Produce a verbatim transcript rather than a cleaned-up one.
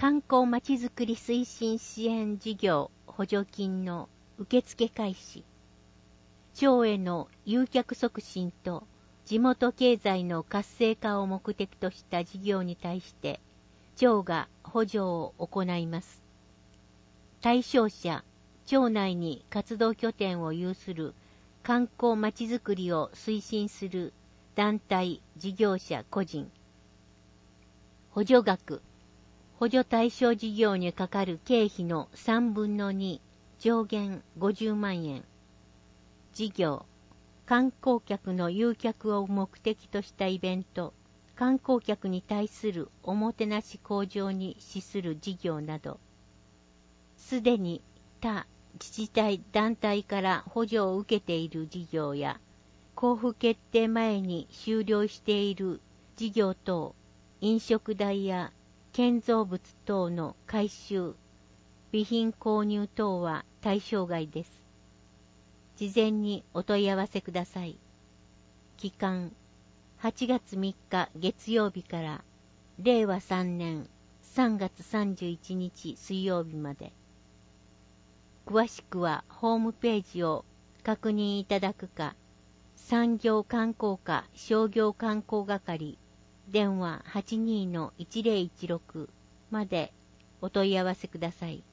観光まちづくり推進支援事業補助金の受付開始。町への誘客促進と地元経済の活性化を目的とした事業に対して町が補助を行います。対象者、町内に活動拠点を有する観光まちづくりを推進する団体、事業者、個人。補助額、補助対象事業にかかる経費のさんぶんのに、上限ごじゅうまんえん。事業、観光客の誘客を目的としたイベント、観光客に対するおもてなし向上に資する事業など、すでに他自治体団体から補助を受けている事業や、交付決定前に終了している事業等、飲食代や建造物等の改修、備品購入等は対象外です。事前にお問い合わせください。期間、はちがつみっか月曜日かられいわさんねんさんがつさんじゅういちにち水曜日まで。詳しくはホームページを確認いただくか、産業観光課商業観光係電話 はちにーのいちぜろいちろく までお問い合わせください。